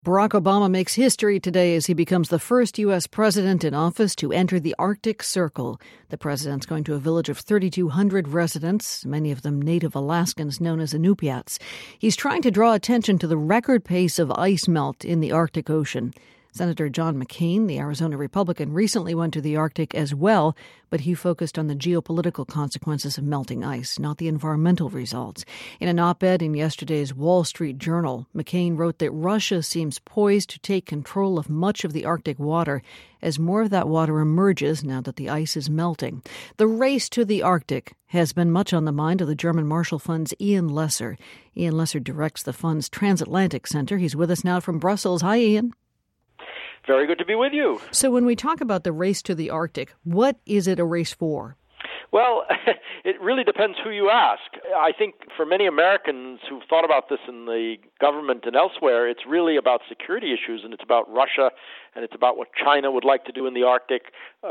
Barack Obama makes history today as he becomes the first U.S. president in office to enter the Arctic Circle. The president's going to a village of 3,200 residents, many of them native Alaskans known as Inupiats. He's trying to draw attention to the record pace of ice melt in the Arctic Ocean. Senator John McCain, the Arizona Republican, recently went to the Arctic as well, but he focused on the geopolitical consequences of melting ice, not the environmental results. In an op-ed in yesterday's Wall Street Journal, McCain wrote that Russia seems poised to take control of much of the Arctic water as more of that water emerges now that the ice is melting. The race to the Arctic has been much on the mind of the German Marshall Fund's Ian Lesser. Ian Lesser directs the fund's Transatlantic Center. He's with us now from Brussels. Hi, Ian. Very good to be with you. So when we talk about the race to the Arctic, what is it a race for? Well, it really depends who you ask. I think for many Americans who've thought about this in the government and elsewhere, it's really about security issues, and it's about Russia, and it's about what China would like to do in the Arctic.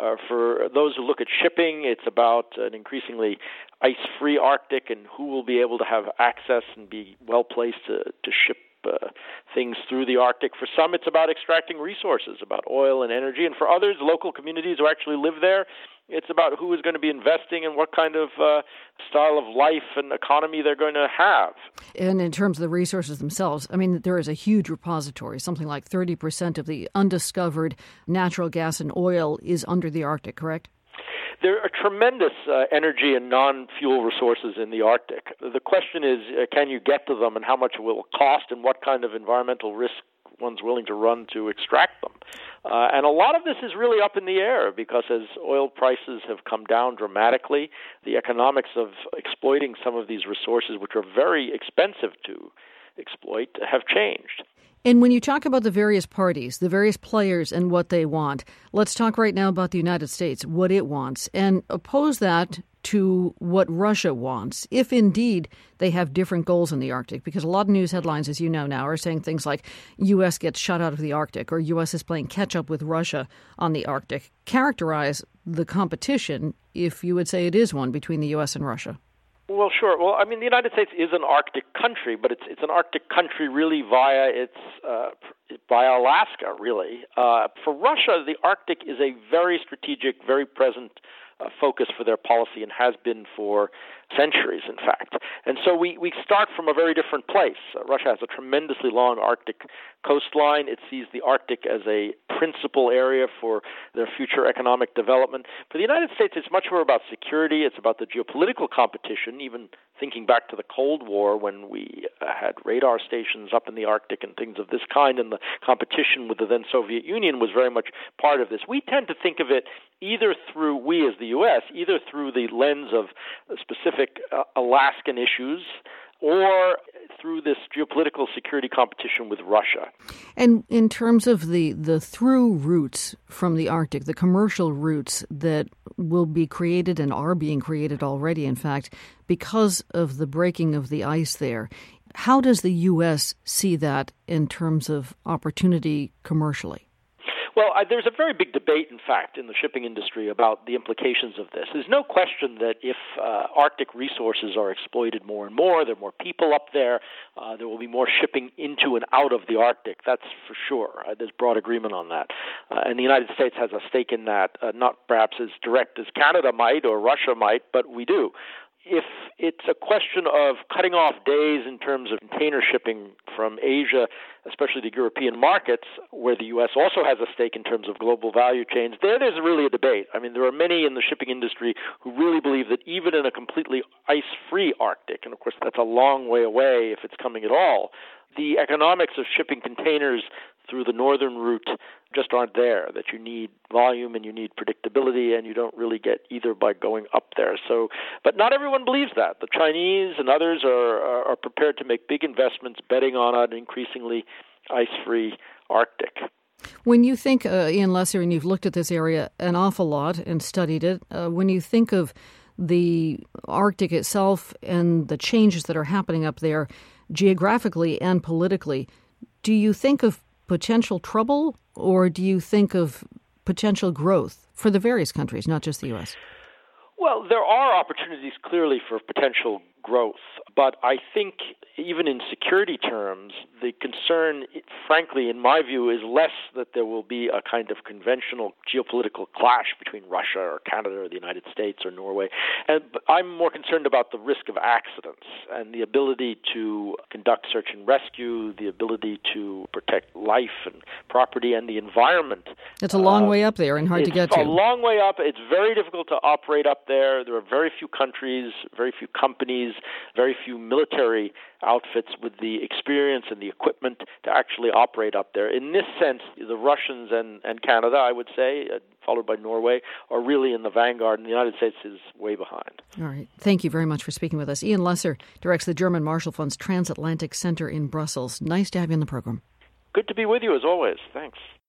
For those who look at shipping, it's about an increasingly ice-free Arctic and who will be able to have access and be well-placed to ship things through the Arctic. For some, it's about extracting resources, about oil and energy. And for others, local communities who actually live there, it's about who is going to be investing and what kind of style of life and economy they're going to have. And in terms of the resources themselves, I mean, there is a huge repository. Something like 30% of the undiscovered natural gas and oil is under the Arctic, correct? There are tremendous energy and non-fuel resources in the Arctic. The question is, can you get to them and how much it will cost and what kind of environmental risk one's willing to run to extract them. And a lot of this is really up in the air because as oil prices have come down dramatically, the economics of exploiting some of these resources, which are very expensive to exploit, have changed. And when you talk about the various parties, the various players and what they want, let's talk right now about the United States, what it wants, and oppose that to what Russia wants, if indeed they have different goals in the Arctic. Because a lot of news headlines, as you know now, are saying things like U.S. gets shut out of the Arctic or U.S. is playing catch-up with Russia on the Arctic. Characterize the competition, if you would say it is one, between the U.S. and Russia. Well, sure. Well, I mean, the United States is an Arctic country, but it's an Arctic country really via Alaska, really. For Russia, the Arctic is a very strategic, very present focus for their policy and has been for centuries, in fact. And so we start from a very different place. Russia has a tremendously long Arctic coastline. It sees the Arctic as a principal area for their future economic development. For the United States, it's much more about security. It's about the geopolitical competition, even thinking back to the Cold War when we had radar stations up in the Arctic and things of this kind, and the competition with the then Soviet Union was very much part of this. We tend to think of it either through, we as the U.S., either through the lens of specific Alaskan issues or through this geopolitical security competition with Russia. And in terms of the through routes from the Arctic, the commercial routes that will be created and are being created already, in fact, because of the breaking of the ice there, how does the U.S. see that in terms of opportunity commercially? Well, there's a very big debate, in fact, in the shipping industry about the implications of this. There's no question that if Arctic resources are exploited more and more, there are more people up there, there will be more shipping into and out of the Arctic. That's for sure. There's broad agreement on that. And the United States has a stake in that, not perhaps as direct as Canada might or Russia might, but we do. If it's a question of cutting off days in terms of container shipping from Asia, especially to European markets, where the U.S. also has a stake in terms of global value chains, there's really a debate. I mean, there are many in the shipping industry who really believe that even in a completely ice-free Arctic, and of course that's a long way away if it's coming at all, the economics of shipping containers through the northern route just aren't there, that you need volume and you need predictability, and you don't really get either by going up there. So, but not everyone believes that. The Chinese and others are prepared to make big investments betting on an increasingly ice-free Arctic. When you think, Ian Lesser, and you've looked at this area an awful lot and studied it, when you think of the Arctic itself and the changes that are happening up there geographically and politically, do you think of potential trouble, or do you think of potential growth for the various countries, not just the U.S.? Well, there are opportunities clearly for potential growth. But I think even in security terms, the concern, frankly, in my view, is less that there will be a kind of conventional geopolitical clash between Russia or Canada or the United States or Norway. But I'm more concerned about the risk of accidents and the ability to conduct search and rescue, the ability to protect life and property and the environment. It's a long way up there and hard to get to. It's a long way up. It's very difficult to operate up there. There are very few countries, very few companies, very few military outfits with the experience and the equipment to actually operate up there. In this sense, the Russians and Canada, I would say, followed by Norway, are really in the vanguard, and the United States is way behind. All right. Thank you very much for speaking with us. Ian Lesser directs the German Marshall Fund's Transatlantic Center in Brussels. Nice to have you in the program. Good to be with you, as always. Thanks.